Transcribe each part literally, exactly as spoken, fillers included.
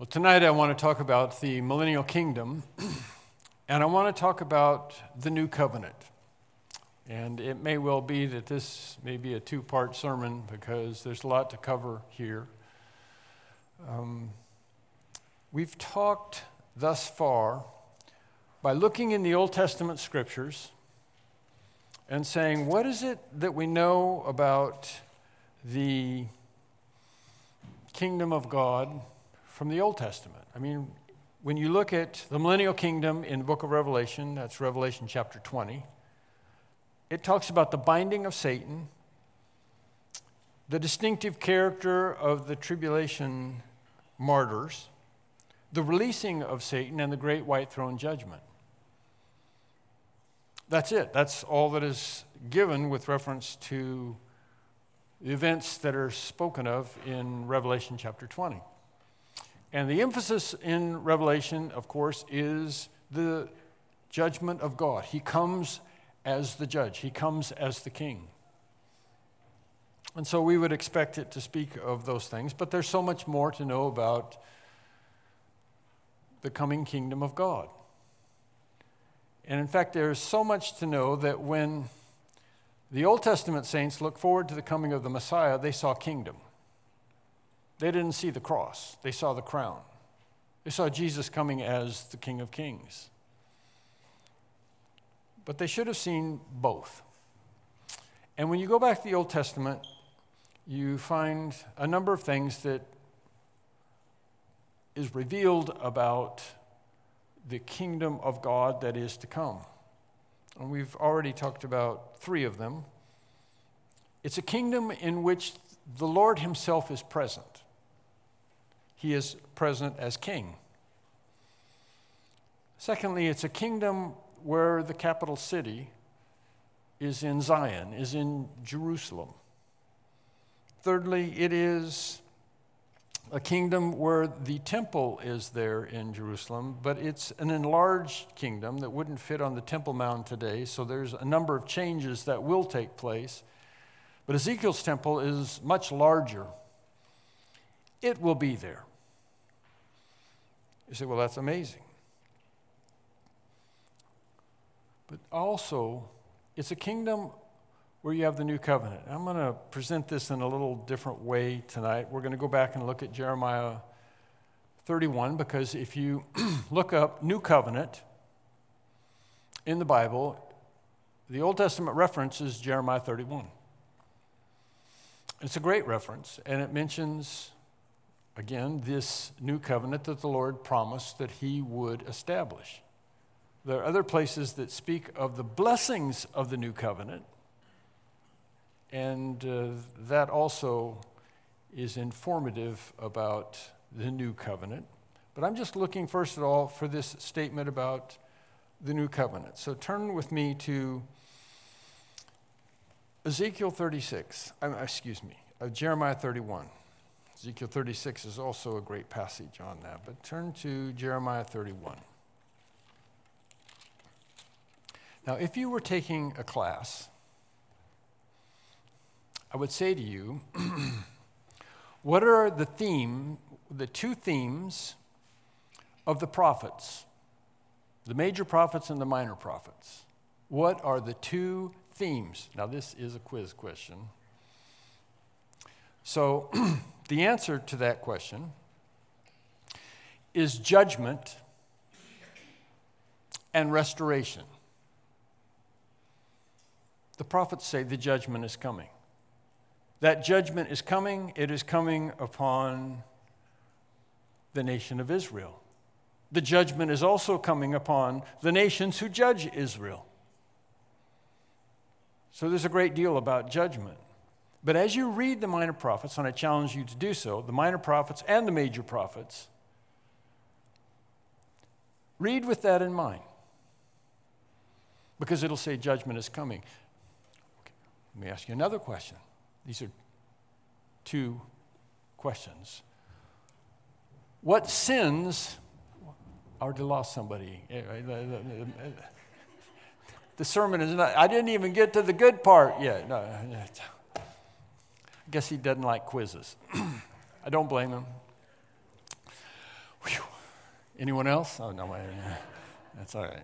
Well, tonight I want to talk about the millennial kingdom, and I want to talk about the new covenant. And it may well be that this may be a two-part sermon because there's a lot to cover here. Um, we've talked thus far by looking in the Old Testament scriptures and saying, what is it that we know about the kingdom of God from the Old Testament? I mean, when you look at the millennial kingdom in the book of Revelation, that's Revelation chapter twenty, it talks about the binding of Satan, the distinctive character of the tribulation martyrs, the releasing of Satan, and the great white throne judgment. That's it. That's all that is given with reference to the events that are spoken of in Revelation chapter twenty. And the emphasis in Revelation, of course, is the judgment of God. He comes as the judge. He comes as the king. And so we would expect it to speak of those things, but there's so much more to know about the coming kingdom of God. And in fact, there's so much to know that when the Old Testament saints look forward to the coming of the Messiah, they saw kingdom. They didn't see the cross. They saw the crown. They saw Jesus coming as the King of Kings. But they should have seen both. And when you go back to the Old Testament, you find a number of things that is revealed about the kingdom of God that is to come. And we've already talked about three of them. It's a kingdom in which the Lord himself is present. He is present as king. Secondly, it's a kingdom where the capital city is in Zion, is in Jerusalem. Thirdly, it is a kingdom where the temple is there in Jerusalem, but it's an enlarged kingdom that wouldn't fit on the Temple Mount today, so there's a number of changes that will take place. But Ezekiel's temple is much larger. It will be there. You say, well, that's amazing. But also, it's a kingdom where you have the new covenant. I'm going to present this in a little different way tonight. We're going to go back and look at Jeremiah thirty-one, because if you look up new covenant in the Bible, the Old Testament reference is Jeremiah thirty-one. It's a great reference, and it mentions, again, this new covenant that the Lord promised that he would establish. There are other places that speak of the blessings of the new covenant, and uh, that also is informative about the new covenant. But I'm just looking, first of all, for this statement about the new covenant. So turn with me to Ezekiel thirty-six, um, excuse me, uh, Jeremiah thirty-one. Ezekiel thirty-six is also a great passage on that, but turn to Jeremiah thirty-one. Now, if you were taking a class, I would say to you, what are the theme, the two themes of the prophets, the major prophets and the minor prophets? What are the two themes? Now, this is a quiz question. So, the answer to that question is judgment and restoration. The prophets say the judgment is coming. That judgment is coming. It is coming upon the nation of Israel. The judgment is also coming upon the nations who judge Israel. So there's a great deal about judgment. But as you read the minor prophets, and I challenge you to do so, the minor prophets and the major prophets, read with that in mind, because it'll say judgment is coming. Okay, let me ask you another question. These are two questions. What sins, I already lost somebody. The sermon is not, I didn't even get to the good part yet. No, I guess he doesn't like quizzes. I don't blame him. Anyone else? Oh, no, that's all right.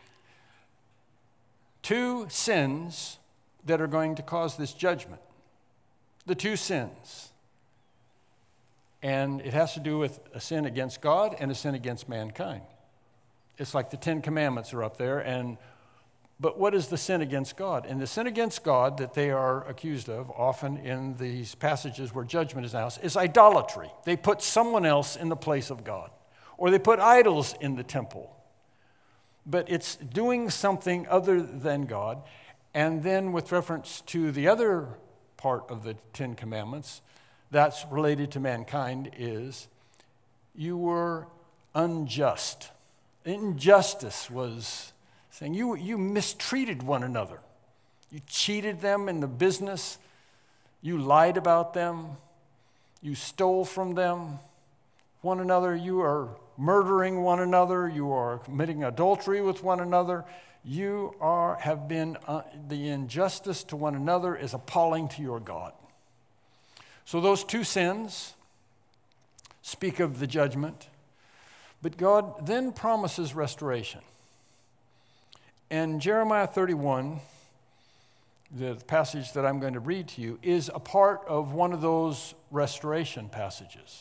Two sins that are going to cause this judgment. The two sins. And it has to do with a sin against God and a sin against mankind. It's like the Ten Commandments are up there, and but what is the sin against God? And the sin against God that they are accused of, often in these passages where judgment is announced, is idolatry. They put someone else in the place of God, or they put idols in the temple. But it's doing something other than God. And then with reference to the other part of the Ten Commandments that's related to mankind is you were unjust. Injustice was saying you, you mistreated one another. You cheated them in the business. You lied about them. You stole from them. One another, you are murdering one another. You are committing adultery with one another. You are have been, uh, the injustice to one another is appalling to your God. So those two sins speak of the judgment. But God then promises restoration. And Jeremiah thirty-one, the passage that I'm going to read to you, is a part of one of those restoration passages.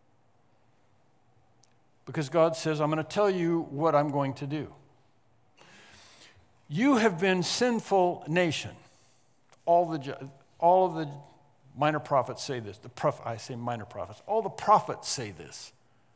Because God says, I'm going to tell you what I'm going to do. You have been sinful nation. All the all of the minor prophets say this. The prof, I say minor prophets. All the prophets say this.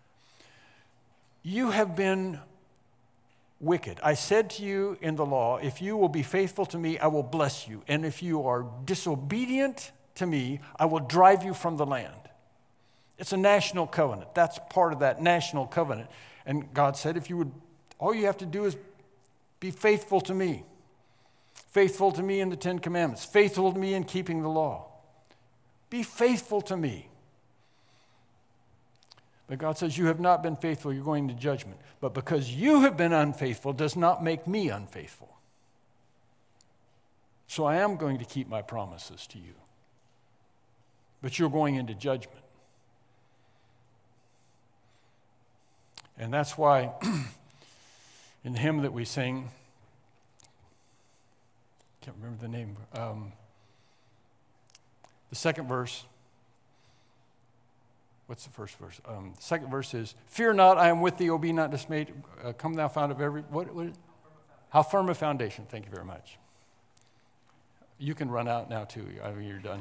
You have been wicked. I said to you in the law, if you will be faithful to me, I will bless you. And if you are disobedient to me, I will drive you from the land. It's a national covenant. That's part of that national covenant. And God said, if you would, all you have to do is be faithful to me. Faithful to me in the Ten Commandments. Faithful to me in keeping the law. Be faithful to me. But God says, you have not been faithful, you're going to judgment. But because you have been unfaithful does not make me unfaithful. So I am going to keep my promises to you. But you're going into judgment. And that's why in the hymn that we sing, I can't remember the name, um, the second verse, what's the first verse? Um, the second verse is, fear not, I am with thee, O be not dismayed. Uh, come thou fount of every, what, what? How firm a foundation. Thank you very much. You can run out now too. I mean, you're done.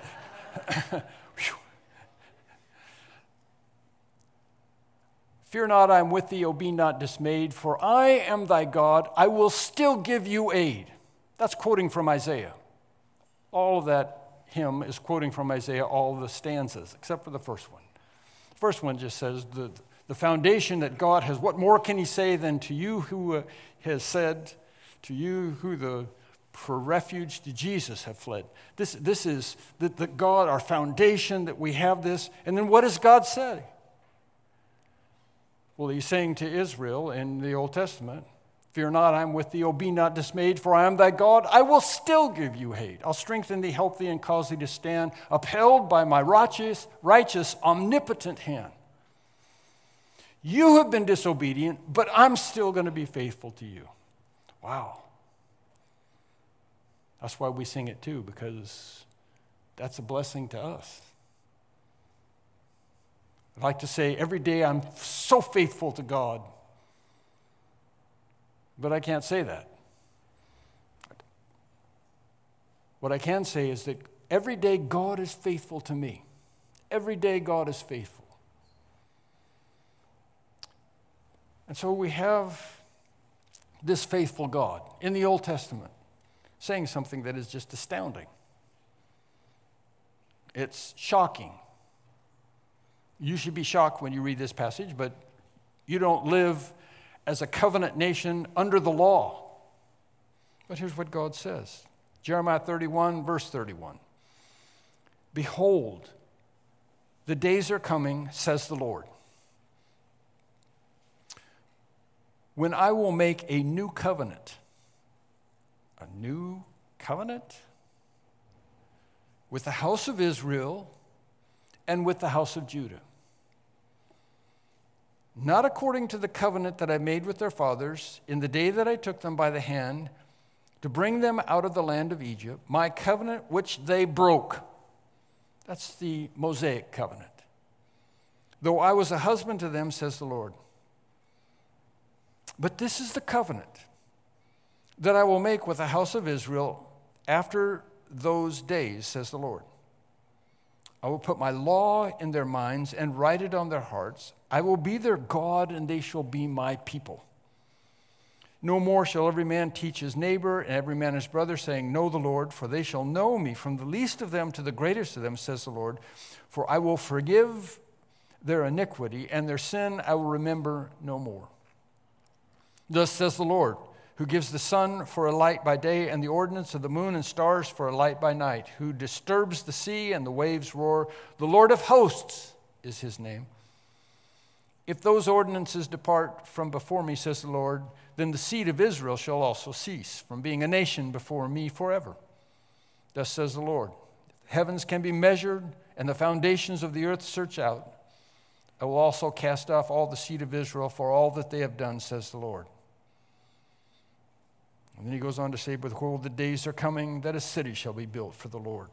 Fear not, I am with thee, O be not dismayed, for I am thy God. I will still give you aid. That's quoting from Isaiah. All of that hymn is quoting from Isaiah, all the stanzas, except for the first one. The first one just says, the, the foundation that God has, what more can he say than to you who uh, has said, to you who the for refuge to Jesus have fled. This, this is the, the God, our foundation, that we have this. And then what does God say? Well, he's saying to Israel in the Old Testament, fear not, I am with thee, O be not dismayed, for I am thy God. I will still give you aid. I'll strengthen thee, help thee, and cause thee to stand, upheld by my righteous, righteous, omnipotent hand. You have been disobedient, but I'm still going to be faithful to you. Wow. That's why we sing it too, because that's a blessing to us. I'd like to say every day I'm so faithful to God, but I can't say that. What I can say is that every day God is faithful to me. Every day God is faithful. And so we have this faithful God in the Old Testament saying something that is just astounding. It's shocking. You should be shocked when you read this passage, but you don't live as a covenant nation under the law. But here's what God says. Jeremiah thirty-one, verse thirty-one. Behold, the days are coming, says the Lord, when I will make a new covenant. A new covenant? With the house of Israel and with the house of Judah. not according to the covenant that I made with their fathers in the day that I took them by the hand to bring them out of the land of Egypt, my covenant which they broke. That's the Mosaic covenant. Though I was a husband to them, says the Lord. But this is the covenant that I will make with the house of Israel after those days, says the Lord. I will put my law in their minds and write it on their hearts. I will be their God, and they shall be my people. No more shall every man teach his neighbor and every man his brother, saying, Know the Lord, for they shall know me, from the least of them to the greatest of them, says the Lord. For I will forgive their iniquity, and their sin I will remember no more. Thus says the Lord, who gives the sun for a light by day and the ordinance of the moon and stars for a light by night, who disturbs the sea and the waves roar. The Lord of hosts is his name. If those ordinances depart from before me, says the Lord, then the seed of Israel shall also cease from being a nation before me forever. Thus says the Lord, if the heavens can be measured and the foundations of the earth searched out, I will also cast off all the seed of Israel for all that they have done, says the Lord. And then he goes on to say, behold, the days are coming that a city shall be built for the Lord.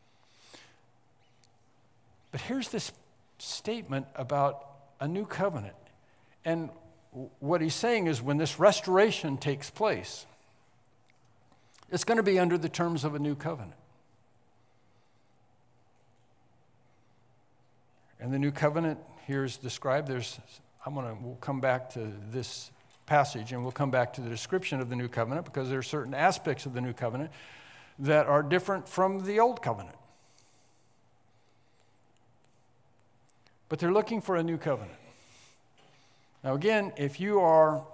But here's this statement about a new covenant. And what he's saying is when this restoration takes place, it's going to be under the terms of a new covenant. And the new covenant here is described. There's, I'm going to, we'll come back to this passage and we'll come back to the description of the new covenant because there are certain aspects of the new covenant that are different from the old covenant. But they're looking for a new covenant. Now again, if you are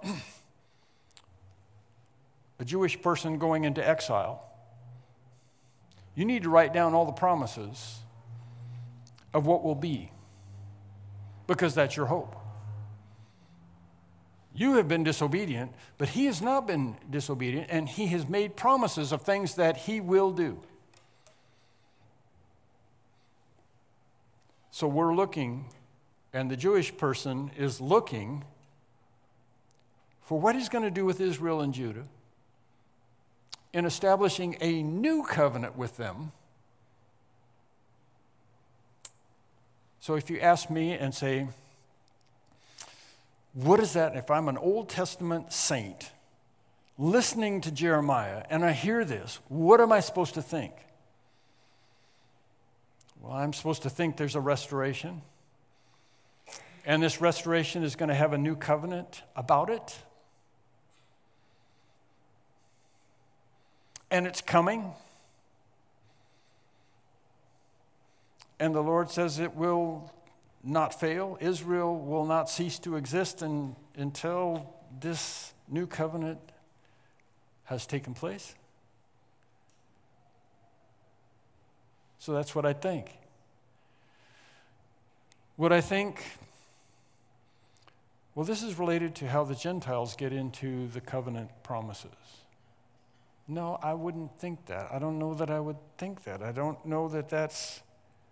a Jewish person going into exile, you need to write down all the promises of what will be, because that's your hope. You have been disobedient, but he has not been disobedient, and he has made promises of things that he will do. So we're looking, and the Jewish person is looking for what he's going to do with Israel and Judah in establishing a new covenant with them. So if you ask me and say, what is that if I'm an Old Testament saint listening to Jeremiah and I hear this, what am I supposed to think? Well, I'm supposed to think there's a restoration. And this restoration is going to have a new covenant about it. And it's coming. And the Lord says it will not fail. Israel will not cease to exist in, until this new covenant has taken place. So that's what I think. What I think, well, this is related to how the Gentiles get into the covenant promises. No, I wouldn't think that. I don't know that I would think that. I don't know that that's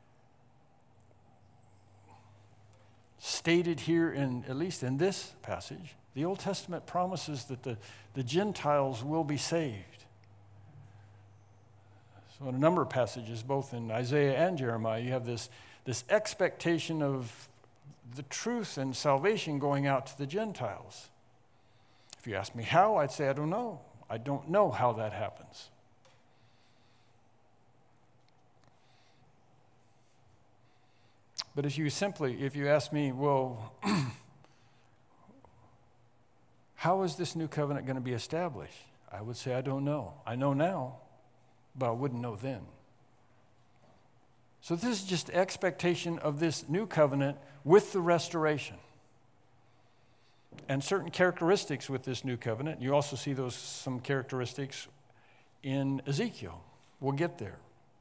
stated here in, at least in this passage. The Old Testament promises that the, the Gentiles will be saved. So in a number of passages, both in Isaiah and Jeremiah, you have this, this expectation of the truth and salvation going out to the Gentiles. If you ask me how, I'd say I don't know. I don't know how that happens. But if you simply, if you ask me, well, how is this new covenant going to be established? I would say I don't know. I know now, but I wouldn't know then. So this is just expectation of this new covenant with the restoration. And certain characteristics with this new covenant. You also see those some characteristics in Ezekiel. We'll get there.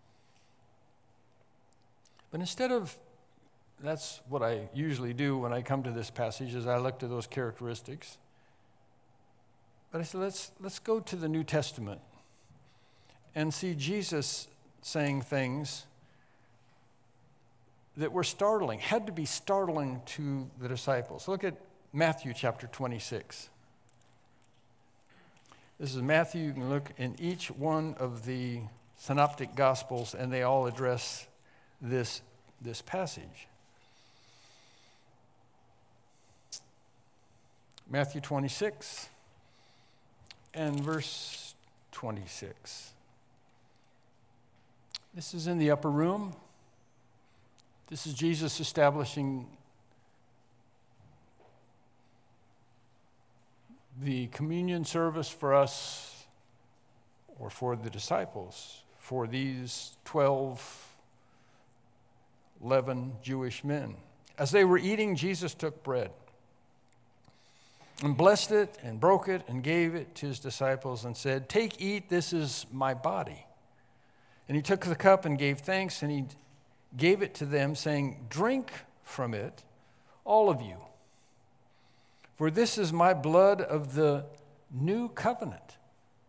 But instead of, that's what I usually do when I come to this passage, is I look to those characteristics. But I said, let's let's go to the New Testament and see Jesus saying things that were startling, had to be startling to the disciples. Look at Matthew chapter twenty-six. This is Matthew. You can look in each one of the synoptic gospels, and they all address this, this passage. Matthew twenty-six and verse twenty-six. This is in the upper room. This is Jesus establishing the communion service for us, or for the disciples, for these twelve, eleven Jewish men. As they were eating, Jesus took bread and blessed it and broke it and gave it to his disciples and said, "Take, eat, this is my body." And he took the cup and gave thanks, and he gave it to them, saying, "Drink from it, all of you. For this is my blood of the new covenant."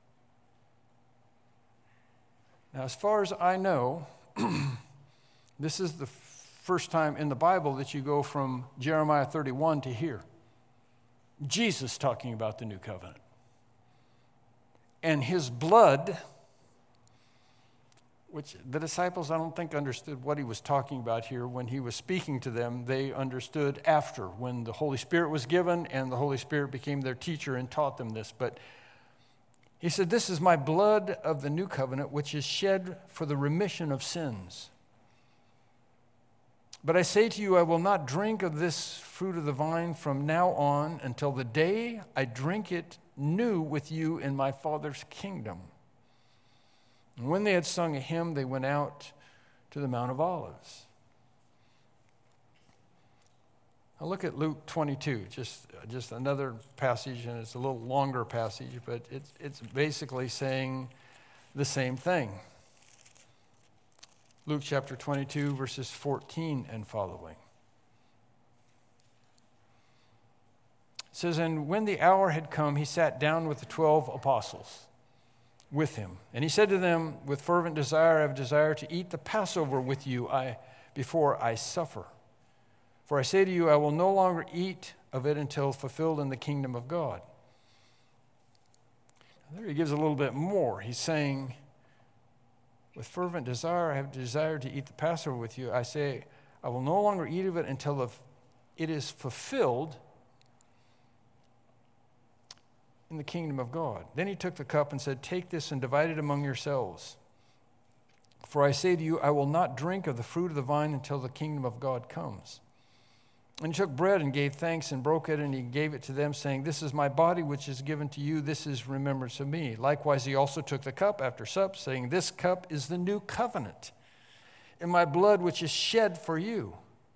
Now, as far as I know, this is the first time in the Bible that you go from Jeremiah thirty-one to here. Jesus talking about the new covenant. And his blood, which the disciples, I don't think, understood what he was talking about here when he was speaking to them. They understood after, when the Holy Spirit was given and the Holy Spirit became their teacher and taught them this. But he said, "This is my blood of the new covenant, which is shed for the remission of sins. But I say to you, I will not drink of this fruit of the vine from now on until the day I drink it new with you in my Father's kingdom." And when they had sung a hymn, they went out to the Mount of Olives. Now look at Luke twenty-two, just, just another passage, and it's a little longer passage, but it's, it's basically saying the same thing. Luke chapter twenty-two, verses fourteen and following. It says, "And when the hour had come, he sat down with the twelve apostles with him. And he said to them, with fervent desire, I have desire to eat the Passover with you I, before I suffer. For I say to you, I will no longer eat of it until fulfilled in the kingdom of God." There he gives a little bit more. He's saying, with fervent desire, I have desired to eat the Passover with you. I say, I will no longer eat of it until it is fulfilled in the kingdom of God. Then he took the cup and said, "Take this and divide it among yourselves. For I say to you, I will not drink of the fruit of the vine until the kingdom of God comes." And he took bread and gave thanks and broke it, and he gave it to them, saying, "This is my body which is given to you. This is remembrance of me." Likewise, he also took the cup after supper, saying, "This cup is the new covenant in my blood which is shed for you.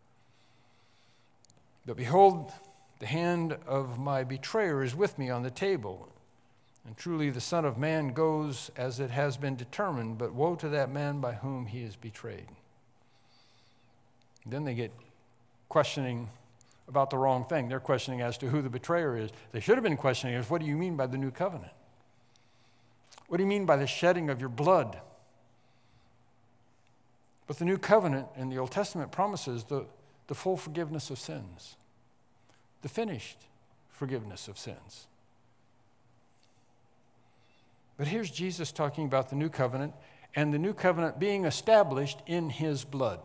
But behold, the hand of my betrayer is with me on the table. And truly the Son of Man goes as it has been determined, but woe to that man by whom he is betrayed." And then they get questioning about the wrong thing. They're questioning as to who the betrayer is. They should have been questioning is, what do you mean by the new covenant? What do you mean by the shedding of your blood? But the new covenant in the Old Testament promises the, the full forgiveness of sins, the finished forgiveness of sins. But here's Jesus talking about the new covenant, and the new covenant being established in his blood.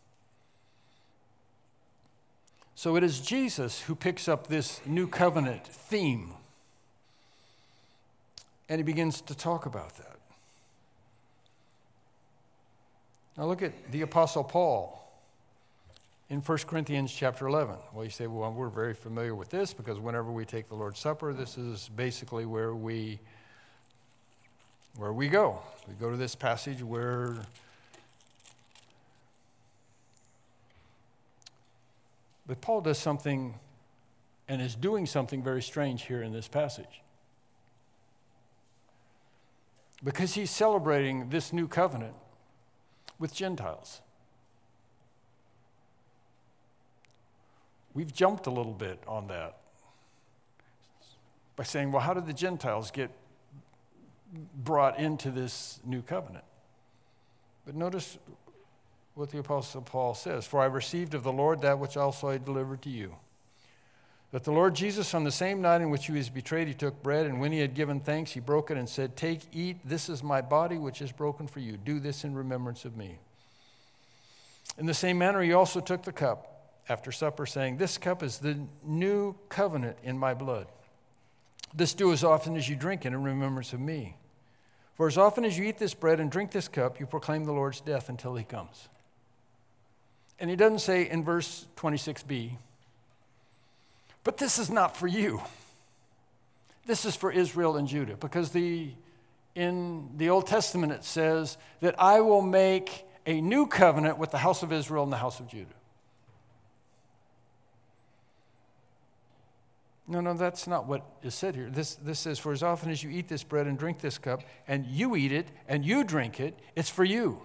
So it is Jesus who picks up this new covenant theme, and he begins to talk about that. Now look at the Apostle Paul in First Corinthians chapter eleven. Well, you say, well, we're very familiar with this because whenever we take the Lord's Supper, this is basically where we, where we go. We go to this passage where But Paul does something and is doing something very strange here in this passage. Because he's celebrating this new covenant with Gentiles. We've jumped a little bit on that by saying, well, how did the Gentiles get brought into this new covenant? But notice what the Apostle Paul says, "For I received of the Lord that which also I delivered to you, But the Lord Jesus, on the same night in which he was betrayed, he took bread, and when he had given thanks, he broke it and said, "Take, eat, this is my body which is broken for you. Do this in remembrance of me." In the same manner, he also took the cup after supper, saying, "This cup is the new covenant in my blood. This do as often as you drink it in remembrance of me. For as often as you eat this bread and drink this cup, you proclaim the Lord's death until he comes." And he doesn't say in verse twenty-six b, "But this is not for you. This is for Israel and Judah." Because the in the Old Testament it says that I will make a new covenant with the house of Israel and the house of Judah. No, no, that's not what is said here. This, this says, "For as often as you eat this bread and drink this cup, and you eat it and you drink it, it's for you.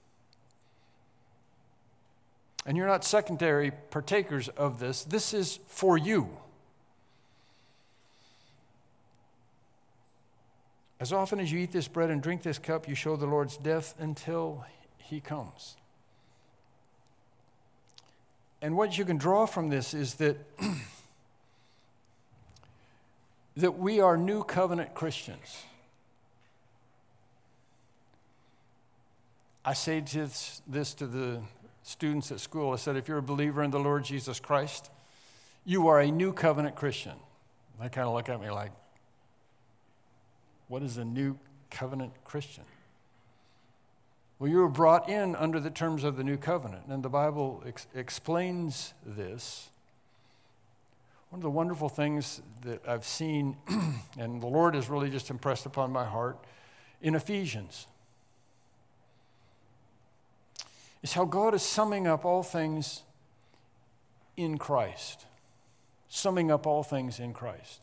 And you're not secondary partakers of this. This is for you. As often as you eat this bread and drink this cup, you show the Lord's death until he comes." And what you can draw from this is that that we are new covenant Christians. I say this, this to the students at school. I said, if you're a believer in the Lord Jesus Christ, you are a new covenant Christian. They kind of look at me like, what is a new covenant Christian? Well, you were brought in under the terms of the new covenant, and the Bible ex- explains this. One of the wonderful things that I've seen, and the Lord has really just impressed upon my heart, in Ephesians, is how God is summing up all things in Christ. Summing up all things in Christ.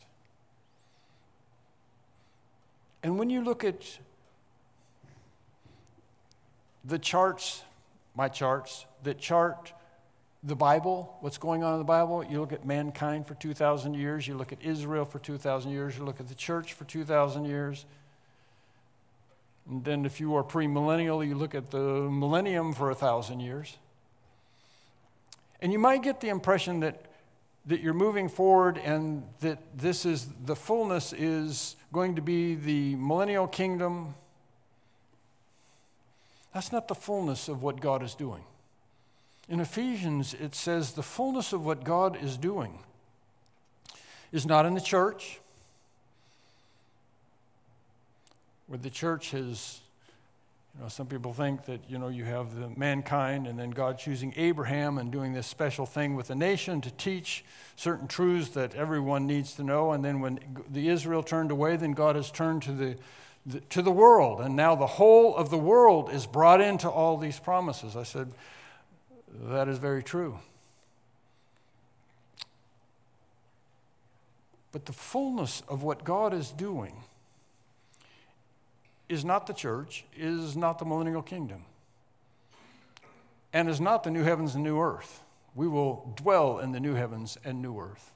And when you look at the charts, my charts, that chart the Bible, what's going on in the Bible, you look at mankind for two thousand years, you look at Israel for two thousand years, you look at the church for two thousand years. And then if you are premillennial, you look at the millennium for one thousand years. And you might get the impression that, that you're moving forward and that this is, the fullness is going to be the millennial kingdom. That's not the fullness of what God is doing. In Ephesians, it says the fullness of what God is doing is not in the church, where the church has, you know, some people think that, you know, you have the mankind and then God choosing Abraham and doing this special thing with the nation to teach certain truths that everyone needs to know. And then when the Israel turned away, then God has turned to the, the to the world. And now the whole of the world is brought into all these promises. I said, that is very true. But the fullness of what God is doing is not the church, is not the millennial kingdom, and is not the new heavens and new earth. We will dwell in the new heavens and new earth.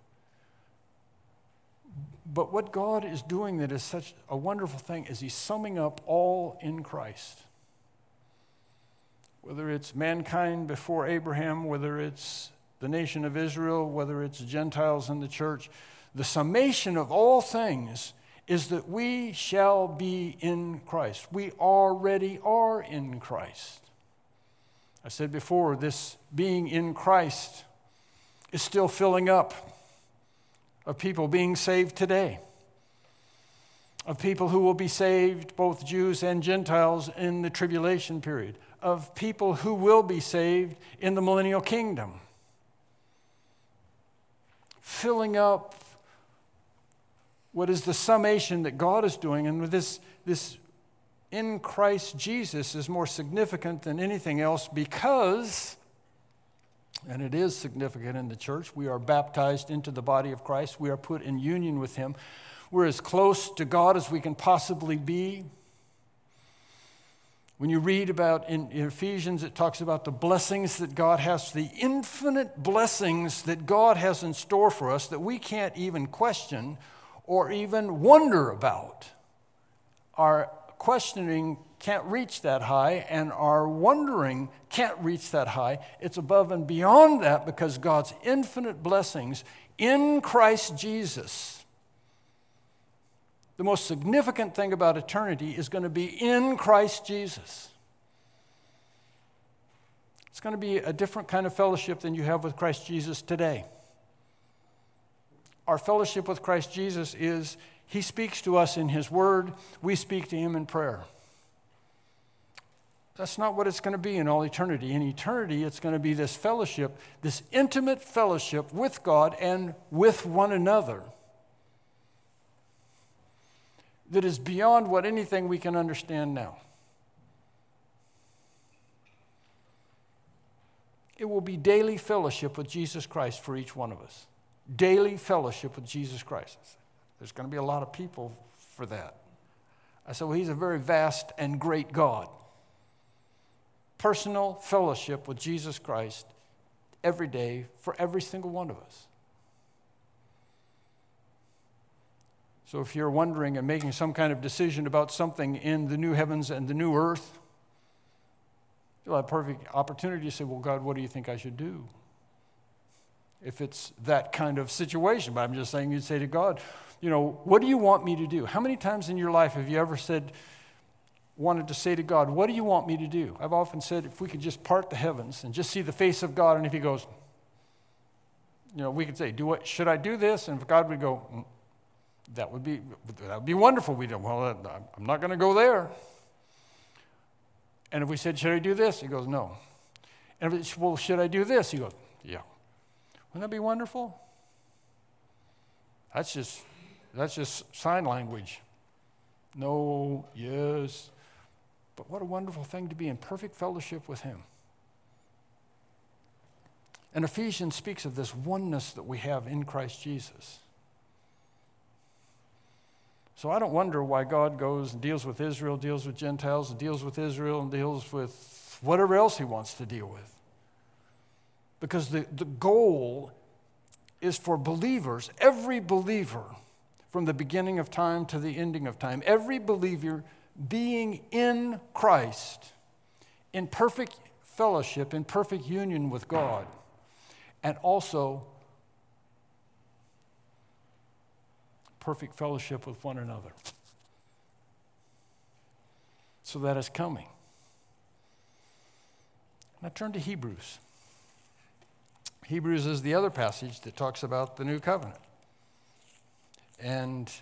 But what God is doing that is such a wonderful thing is he's summing up all in Christ. Whether it's mankind before Abraham, whether it's the nation of Israel, whether it's Gentiles in the church, the summation of all things is that we shall be in Christ. We already are in Christ. I said before, this being in Christ is still filling up of people being saved today, of people who will be saved, both Jews and Gentiles, in the tribulation period, of people who will be saved in the millennial kingdom. Filling up what is the summation that God is doing, and this, this in Christ Jesus is more significant than anything else because, and it is significant in the church, we are baptized into the body of Christ. We are put in union with him. We're as close to God as we can possibly be. When you read about in, in Ephesians, it talks about the blessings that God has, the infinite blessings that God has in store for us that we can't even question or even wonder about. Our questioning can't reach that high, and our wondering can't reach that high. It's above and beyond that because God's infinite blessings in Christ Jesus. The most significant thing about eternity is going to be in Christ Jesus. It's going to be a different kind of fellowship than you have with Christ Jesus today. Our fellowship with Christ Jesus is He speaks to us in His Word. We speak to Him in prayer. That's not what it's going to be in all eternity. In eternity, it's going to be this fellowship, this intimate fellowship with God and with one another that is beyond what anything we can understand now. It will be daily fellowship with Jesus Christ for each one of us. Daily fellowship with Jesus Christ. There's going to be a lot of people for that. I said, well, He's a very vast and great God. Personal fellowship with Jesus Christ every day for every single one of us. So if you're wondering and making some kind of decision about something in the new heavens and the new earth, you'll have a perfect opportunity to say, well, God, what do you think I should do? If it's that kind of situation. But I'm just saying, you'd say to God, you know, what do you want me to do? How many times in your life have you ever said, wanted to say to God, what do you want me to do? I've often said, if we could just part the heavens and just see the face of God, and if He goes, you know, we could say, do what, should I do this? And if God would go, mm, that would be that would be wonderful. We'd go, well, I'm not going to go there. And if we said, should I do this? He goes, no. And if it's, well, should I do this? He goes, yeah. Wouldn't that be wonderful? That's just that's just sign language. No, yes. But what a wonderful thing to be in perfect fellowship with Him. And Ephesians speaks of this oneness that we have in Christ Jesus. So I don't wonder why God goes and deals with Israel, deals with Gentiles, and deals with Israel, and deals with whatever else He wants to deal with. Because the, the goal is for believers, every believer, from the beginning of time to the ending of time, every believer being in Christ, in perfect fellowship, in perfect union with God, and also perfect fellowship with one another. So that is coming. Now turn to Hebrews. Hebrews is the other passage that talks about the new covenant. And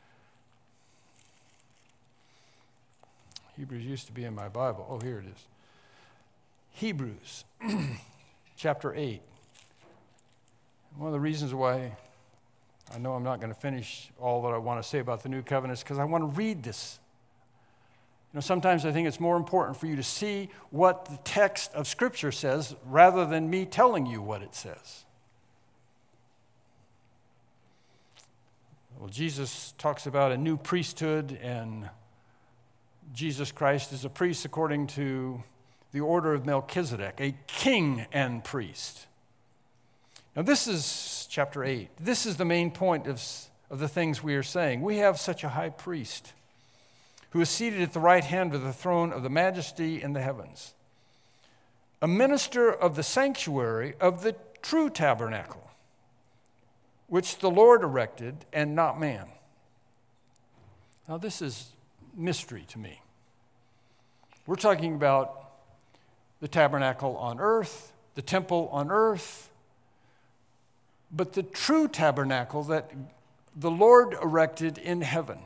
Hebrews used to be in my Bible. Oh, here it is. Hebrews chapter eight. One of the reasons why I know I'm not going to finish all that I want to say about the new covenant is because I want to read this. You know, sometimes I think it's more important for you to see what the text of Scripture says rather than me telling you what it says. Well, Jesus talks about a new priesthood, and Jesus Christ is a priest according to the order of Melchizedek, a king and priest. Now, this is chapter eight. This is the main point of, of the things we are saying. We have such a high priest who is seated at the right hand of the throne of the majesty in the heavens, a minister of the sanctuary of the true tabernacle, which the Lord erected and not man. Now, this is mystery to me. We're talking about the tabernacle on earth, the temple on earth, but the true tabernacle that the Lord erected in heaven.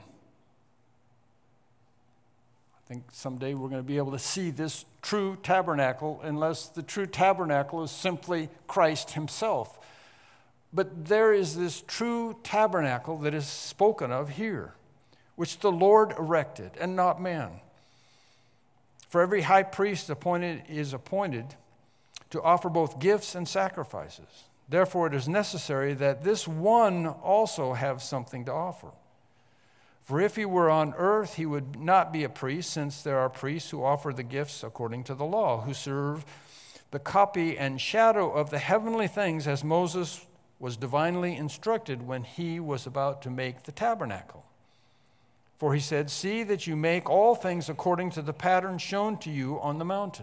I think someday we're going to be able to see this true tabernacle, unless the true tabernacle is simply Christ Himself. But there is this true tabernacle that is spoken of here, which the Lord erected and not man. For every high priest appointed is appointed to offer both gifts and sacrifices. Therefore, it is necessary that this one also have something to offer. For if he were on earth, he would not be a priest, since there are priests who offer the gifts according to the law, who serve the copy and shadow of the heavenly things, as Moses was divinely instructed when he was about to make the tabernacle. For he said, see that you make all things according to the pattern shown to you on the mountain.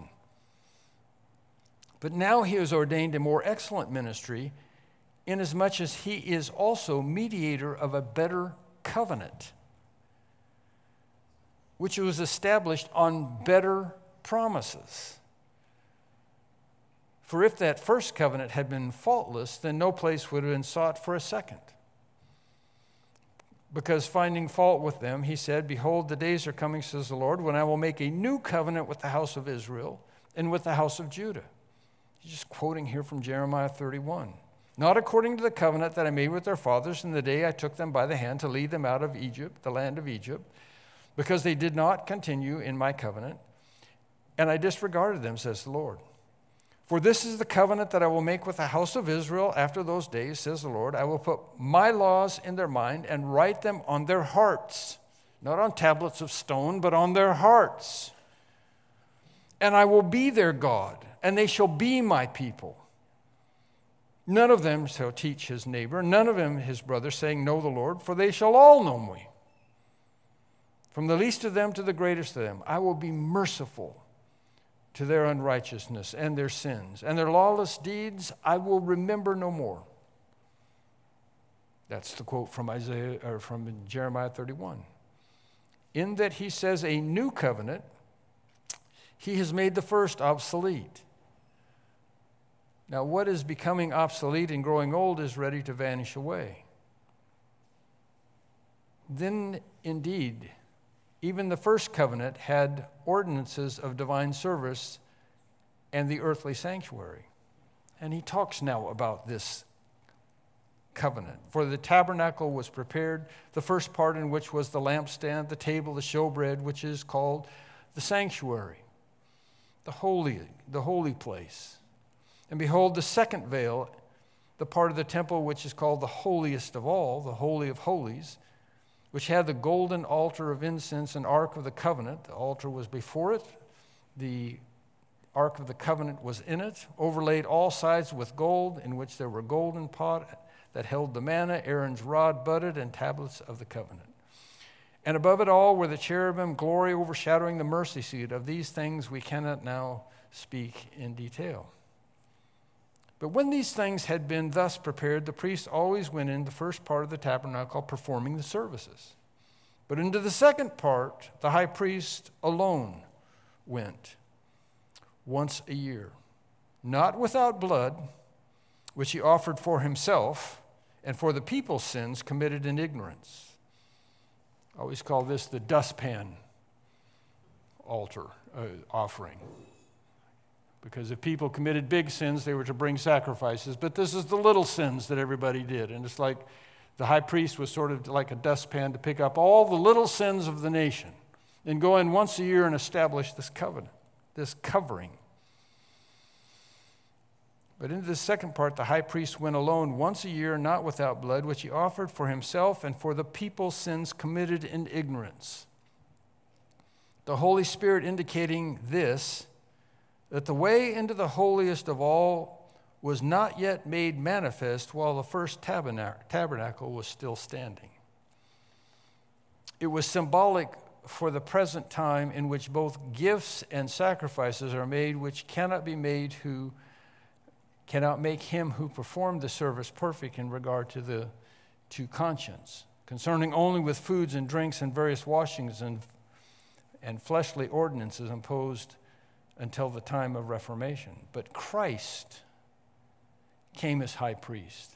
But now he has ordained a more excellent ministry, inasmuch as he is also mediator of a better covenant, which was established on better promises. For if that first covenant had been faultless, then no place would have been sought for a second. Because finding fault with them, he said, behold, the days are coming, says the Lord, when I will make a new covenant with the house of Israel and with the house of Judah. He's just quoting here from Jeremiah thirty-one. Not according to the covenant that I made with their fathers in the day I took them by the hand to lead them out of Egypt, the land of Egypt, because they did not continue in my covenant, and I disregarded them, says the Lord. For this is the covenant that I will make with the house of Israel after those days, says the Lord. I will put my laws in their mind and write them on their hearts, not on tablets of stone, but on their hearts. And I will be their God, and they shall be my people. None of them shall teach his neighbor, none of them his brother, saying, know the Lord, for they shall all know me. From the least of them to the greatest of them, I will be merciful to their unrighteousness and their sins, and their lawless deeds I will remember no more. That's the quote from Isaiah or from Jeremiah thirty-one. In that he says a new covenant, he has made the first obsolete. Now, what is becoming obsolete and growing old is ready to vanish away. Then, indeed, even the first covenant had ordinances of divine service and the earthly sanctuary. And he talks now about this covenant. For the tabernacle was prepared, the first part in which was the lampstand, the table, the showbread, which is called the sanctuary, the holy, the holy place. And behold, the second veil, the part of the temple which is called the holiest of all, the Holy of Holies, which had the golden altar of incense and ark of the covenant. The altar was before it. The ark of the covenant was in it, overlaid all sides with gold, in which there were golden pot that held the manna, Aaron's rod budded, and tablets of the covenant. And above it all were the cherubim, glory overshadowing the mercy seat. Of these things we cannot now speak in detail. But when these things had been thus prepared, the priest always went in the first part of the tabernacle performing the services. But into the second part, the high priest alone went once a year, not without blood, which he offered for himself and for the people's sins committed in ignorance. I always call this the dustpan altar uh, offering. Because if people committed big sins, they were to bring sacrifices. But this is the little sins that everybody did. And it's like the high priest was sort of like a dustpan to pick up all the little sins of the nation and go in once a year and establish this covenant, this covering. But into the second part, the high priest went alone once a year, not without blood, which he offered for himself and for the people's sins committed in ignorance. The Holy Spirit indicating this, that the way into the holiest of all was not yet made manifest while the first tabernacle was still standing. It was symbolic for the present time in which both gifts and sacrifices are made, which cannot be made who cannot make him who performed the service perfect in regard to the to conscience, concerning only with foods and drinks and various washings and, and fleshly ordinances imposed until the time of Reformation. But Christ came as high priest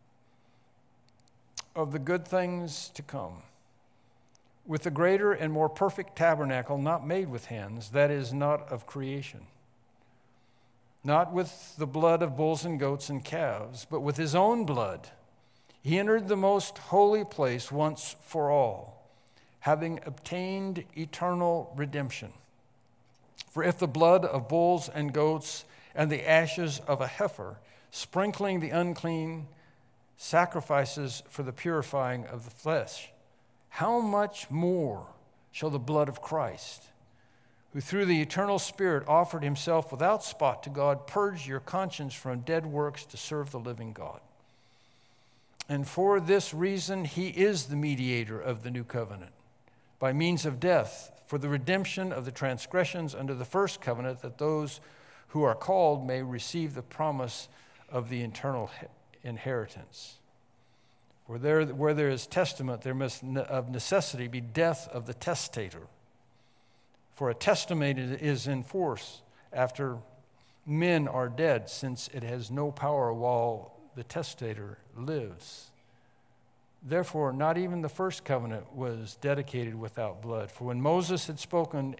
of the good things to come, with the greater and more perfect tabernacle not made with hands, that is, not of creation, not with the blood of bulls and goats and calves, but with his own blood. He entered the most holy place once for all, having obtained eternal redemption. For if the blood of bulls and goats and the ashes of a heifer, sprinkling the unclean, sacrifices for the purifying of the flesh, how much more shall the blood of Christ, who through the eternal Spirit offered himself without spot to God, purge your conscience from dead works to serve the living God? And for this reason, he is the mediator of the new covenant, by means of death, for the redemption of the transgressions under the first covenant, that those who are called may receive the promise of the eternal inheritance. For there, where there is testament, there must of necessity be death of the testator. For a testament is in force after men are dead, since it has no power while the testator lives. Therefore, not even the first covenant was dedicated without blood. For when Moses had spoken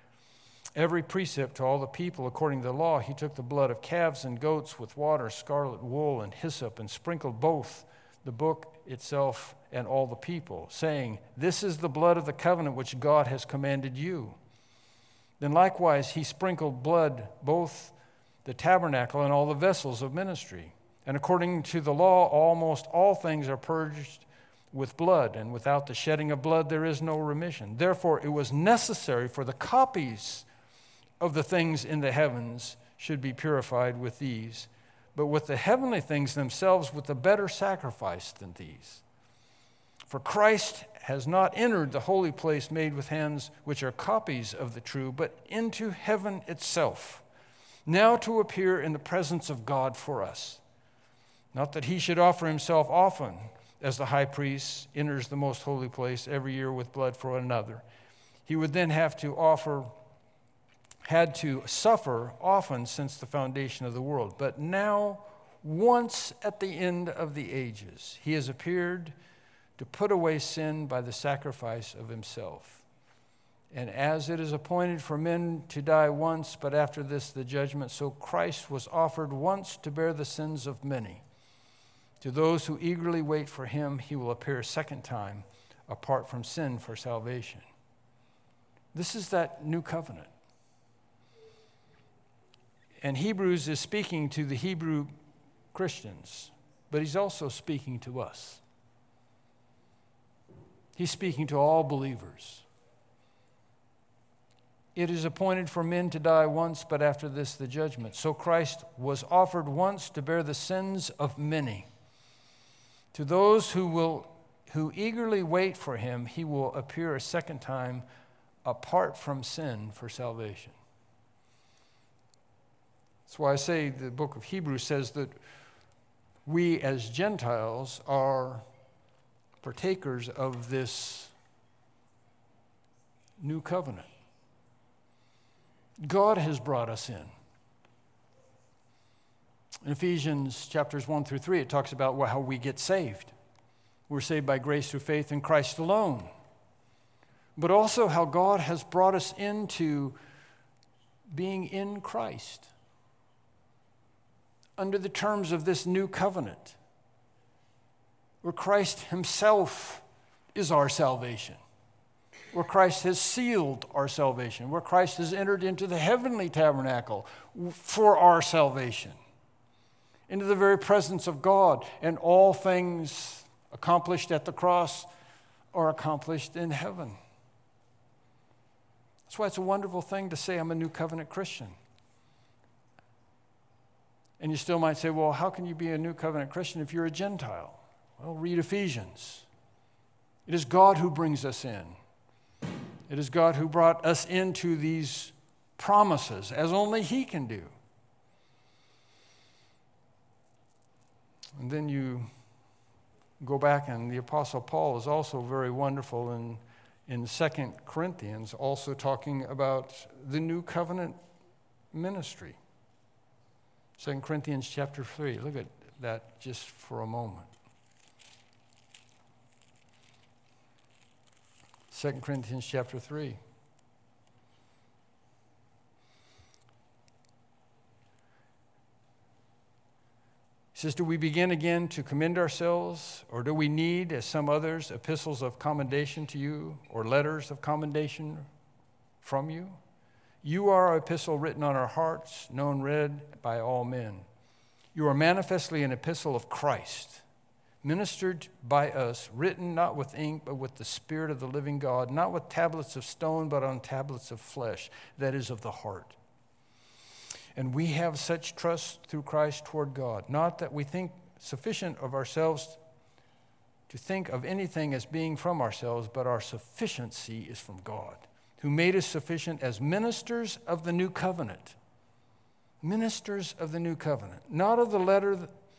every precept to all the people according to the law, he took the blood of calves and goats with water, scarlet wool, and hyssop, and sprinkled both the book itself and all the people, saying, "This is the blood of the covenant which God has commanded you." Then likewise he sprinkled blood both the tabernacle and all the vessels of ministry. And according to the law, almost all things are purged with blood, and without the shedding of blood there is no remission. Therefore it was necessary for the copies of the things in the heavens should be purified with these, but with the heavenly things themselves with a better sacrifice than these. For Christ has not entered the holy place made with hands, which are copies of the true, but into heaven itself, now to appear in the presence of God for us. Not that he should offer himself often, as the high priest enters the most holy place every year with blood for another. He would then have to offer, had to suffer often since the foundation of the world. But now, once at the end of the ages, he has appeared to put away sin by the sacrifice of himself. And as it is appointed for men to die once, but after this the judgment, so Christ was offered once to bear the sins of many. To those who eagerly wait for him, he will appear a second time, apart from sin, for salvation. This is that new covenant. And Hebrews is speaking to the Hebrew Christians, but he's also speaking to us. He's speaking to all believers. It is appointed for men to die once, but after this the judgment. So Christ was offered once to bear the sins of many. To those who will, who eagerly wait for him, he will appear a second time apart from sin for salvation. That's why I say the book of Hebrews says that we as Gentiles are partakers of this new covenant. God has brought us in. In Ephesians chapters one through three, it talks about how we get saved. We're saved by grace through faith in Christ alone. But also how God has brought us into being in Christ under the terms of this new covenant, where Christ himself is our salvation, where Christ has sealed our salvation, where Christ has entered into the heavenly tabernacle for our salvation, into the very presence of God, and all things accomplished at the cross are accomplished in heaven. That's why it's a wonderful thing to say, I'm a new covenant Christian. And you still might say, well, how can you be a new covenant Christian if you're a Gentile? Well, read Ephesians. It is God who brings us in. It is God who brought us into these promises, as only he can do. And then you go back, and the Apostle Paul is also very wonderful in, in Second Corinthians, also talking about the new covenant ministry. Second Corinthians chapter three. Look at that just for a moment. Second Corinthians chapter three. He says, do we begin again to commend ourselves, or do we need, as some others, epistles of commendation to you, or letters of commendation from you? You are our epistle written on our hearts, known, read by all men. You are manifestly an epistle of Christ, ministered by us, written not with ink, but with the Spirit of the living God, not with tablets of stone, but on tablets of flesh, that is, of the heart. And we have such trust through Christ toward God, not that we think sufficient of ourselves to think of anything as being from ourselves, but our sufficiency is from God, who made us sufficient as ministers of the new covenant. Ministers of the new covenant, not of the letter,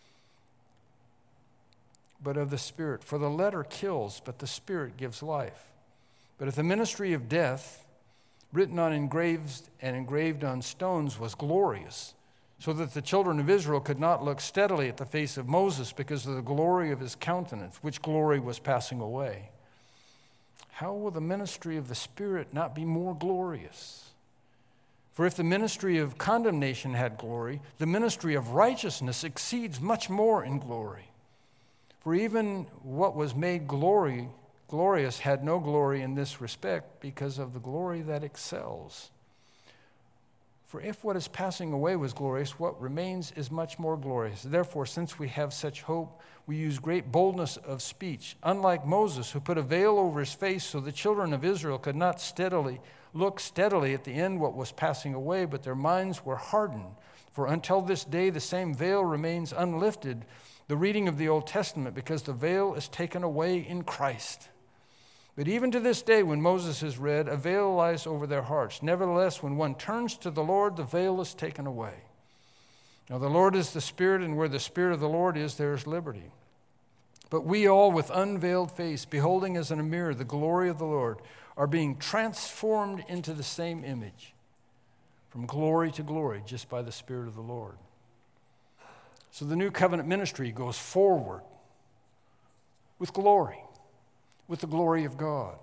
but of the Spirit. For the letter kills, but the Spirit gives life. But if the ministry of death, written on engraved and engraved on stones, was glorious, so that the children of Israel could not look steadily at the face of Moses because of the glory of his countenance, which glory was passing away, how will the ministry of the Spirit not be more glorious? For if the ministry of condemnation had glory, the ministry of righteousness exceeds much more in glory. For even what was made glory, glorious had no glory in this respect because of the glory that excels. For if what is passing away was glorious, what remains is much more glorious. Therefore, since we have such hope, we use great boldness of speech, unlike Moses, who put a veil over his face so the children of Israel could not steadily look steadily at the end what was passing away, but their minds were hardened. For until this day, the same veil remains unlifted, the reading of the Old Testament, because the veil is taken away in Christ. But even to this day, when Moses is read, a veil lies over their hearts. Nevertheless, when one turns to the Lord, the veil is taken away. Now the Lord is the Spirit, and where the Spirit of the Lord is, there is liberty. But we all, with unveiled face, beholding as in a mirror the glory of the Lord, are being transformed into the same image, from glory to glory, just by the Spirit of the Lord. So the new covenant ministry goes forward with glory, with the glory of God.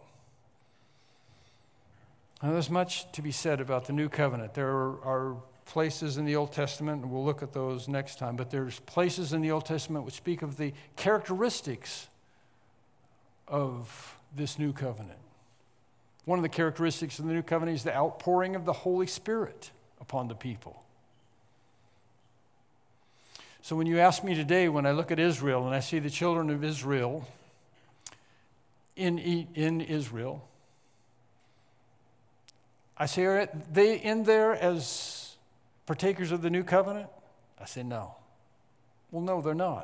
Now, there's much to be said about the new covenant. There are places in the Old Testament, and we'll look at those next time, but there's places in the Old Testament which speak of the characteristics of this new covenant. One of the characteristics of the new covenant is the outpouring of the Holy Spirit upon the people. So when you ask me today, when I look at Israel and I see the children of Israel in, in Israel, I say, are they in there as partakers of the new covenant? I say, no. Well, no, they're not.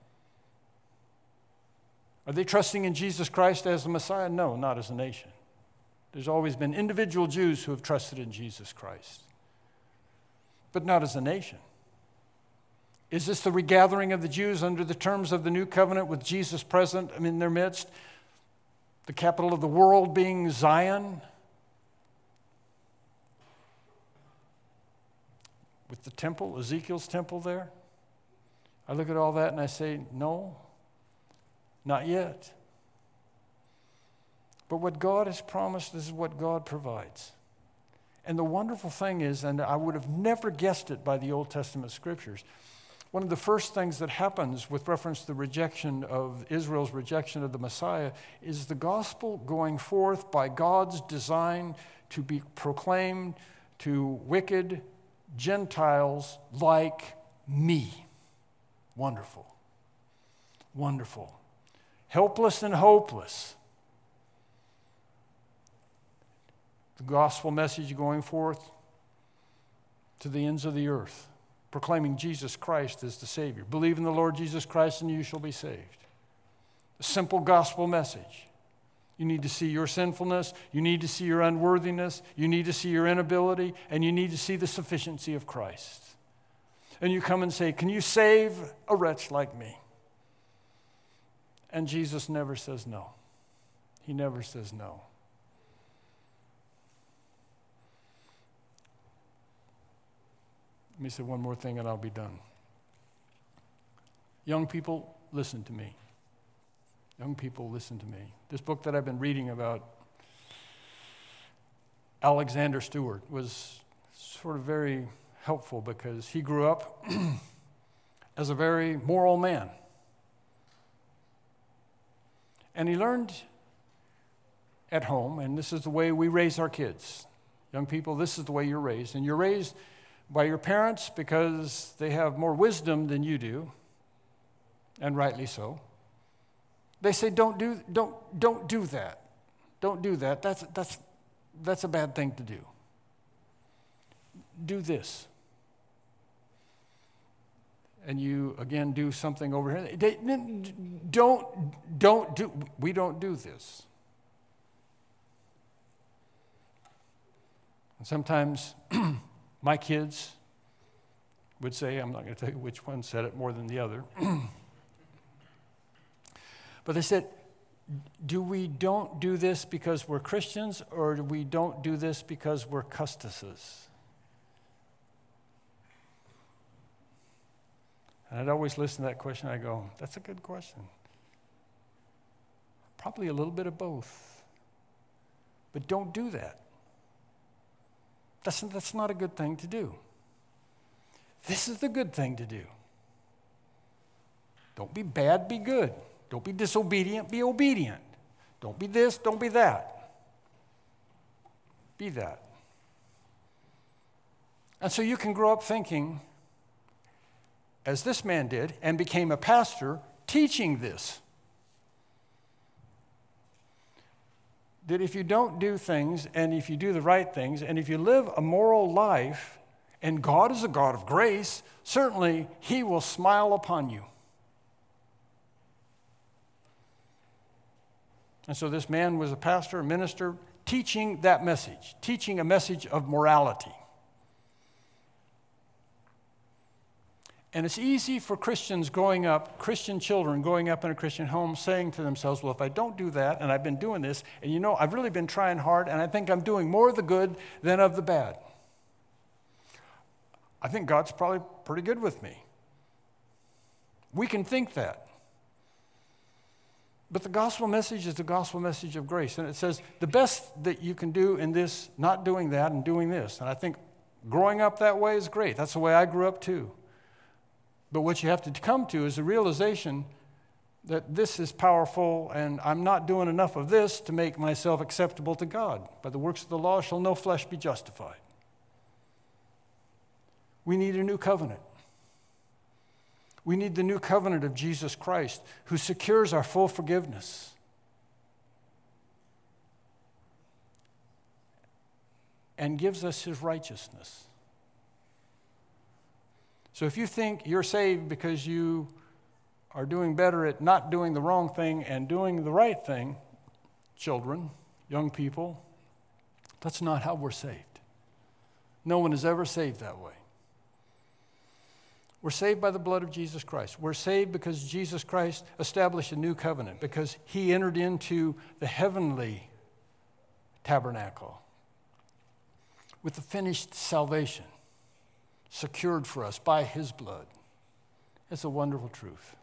Are they trusting in Jesus Christ as the Messiah? No, not as a nation. There's always been individual Jews who have trusted in Jesus Christ, but not as a nation. Is this the regathering of the Jews under the terms of the new covenant with Jesus present in their midst? The capital of the world being Zion? With the temple, Ezekiel's temple there? I look at all that and I say, no, not yet. But what God has promised is what God provides. And the wonderful thing is, and I would have never guessed it by the Old Testament scriptures, one of the first things that happens with reference to the rejection of Israel's rejection of the Messiah is the gospel going forth by God's design to be proclaimed to wicked Gentiles like me. Wonderful. Wonderful. Helpless and hopeless. The gospel message going forth to the ends of the earth, proclaiming Jesus Christ as the Savior. Believe in the Lord Jesus Christ and you shall be saved. A simple gospel message. You need to see your sinfulness, you need to see your unworthiness, you need to see your inability, and you need to see the sufficiency of Christ. And you come and say, can you save a wretch like me? And Jesus never says no. He never says no. Let me say one more thing and I'll be done. Young people, listen to me. Young people, listen to me. This book that I've been reading about Alexander Stewart was sort of very helpful because he grew up as a very moral man. And he learned at home, and this is the way we raise our kids. Young people, this is the way you're raised. And you're raised by your parents because they have more wisdom than you do, and rightly so. They say, don't do, don't, don't do that. Don't do that. That's, that's, that's a bad thing to do. Do this. and you again do something over here. They, don't, don't do, we don't do this. And sometimes my kids would say, I'm not going to tell you which one said it more than the other, but they said, do we don't do this because we're Christians, or do we don't do this because we're Custuses? And I'd always listen to that question. I go, that's a good question. Probably a little bit of both. But don't do that. That's, that's not a good thing to do. This is the good thing to do. Don't be bad, be good. Don't be disobedient, be obedient. Don't be this, don't be that. Be that. And so you can grow up thinking, as this man did, and became a pastor teaching this. That if you don't do things, and if you do the right things, and if you live a moral life, and God is a God of grace, certainly He will smile upon you. And so this man was a pastor, a minister, teaching that message, teaching a message of morality. And it's easy for Christians growing up, Christian children growing up in a Christian home, saying to themselves, well, if I don't do that, and I've been doing this, and you know, I've really been trying hard, and I think I'm doing more of the good than of the bad. I think God's probably pretty good with me. We can think that. But the gospel message is the gospel message of grace. And it says the best that you can do in this, not doing that and doing this. And I think growing up that way is great. That's the way I grew up too. But what you have to come to is the realization that this is powerful and I'm not doing enough of this to make myself acceptable to God. By the works of the law shall no flesh be justified. We need a new covenant. We need the new covenant of Jesus Christ, who secures our full forgiveness. And gives us His righteousness. So if you think you're saved because you are doing better at not doing the wrong thing and doing the right thing, children, young people, that's not how we're saved. No one is ever saved that way. We're saved by the blood of Jesus Christ. We're saved because Jesus Christ established a new covenant, because He entered into the heavenly tabernacle with the finished salvation secured for us by His blood. It's a wonderful truth.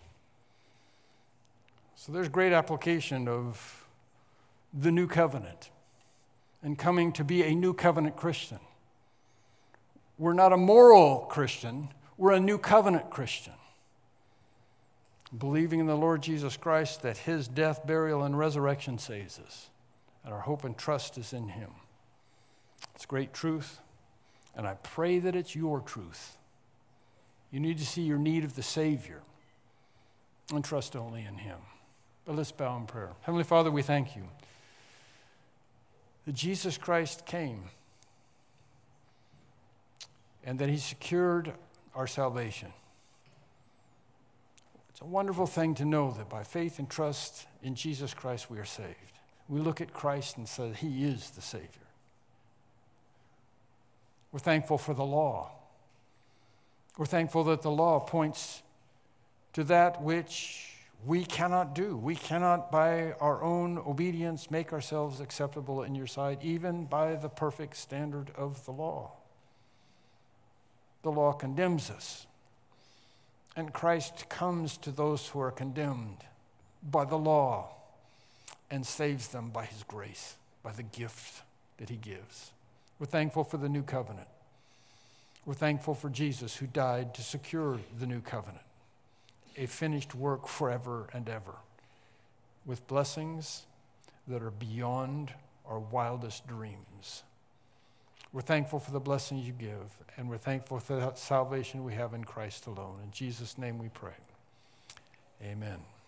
So there's great application of the new covenant and coming to be a new covenant Christian. We're not a moral Christian. We're a new covenant Christian, believing in the Lord Jesus Christ, that His death, burial, and resurrection saves us, and our hope and trust is in Him. It's great truth, and I pray that it's your truth. You need to see your need of the Savior and trust only in Him. But let's bow in prayer. Heavenly Father, we thank You that Jesus Christ came and that He secured our salvation. It's a wonderful thing to know that by faith and trust in Jesus Christ we are saved. We look at Christ and say He is the Savior. We're thankful for the law. We're thankful that the law points to that which we cannot do. We cannot by our own obedience make ourselves acceptable in Your sight, even by the perfect standard of the law. The law condemns us. And Christ comes to those who are condemned by the law and saves them by His grace, by the gift that He gives. We're thankful for the new covenant. We're thankful for Jesus, who died to secure the new covenant, a finished work forever and ever, with blessings that are beyond our wildest dreams. We're thankful for the blessings You give, and we're thankful for the salvation we have in Christ alone. In Jesus' name we pray. Amen.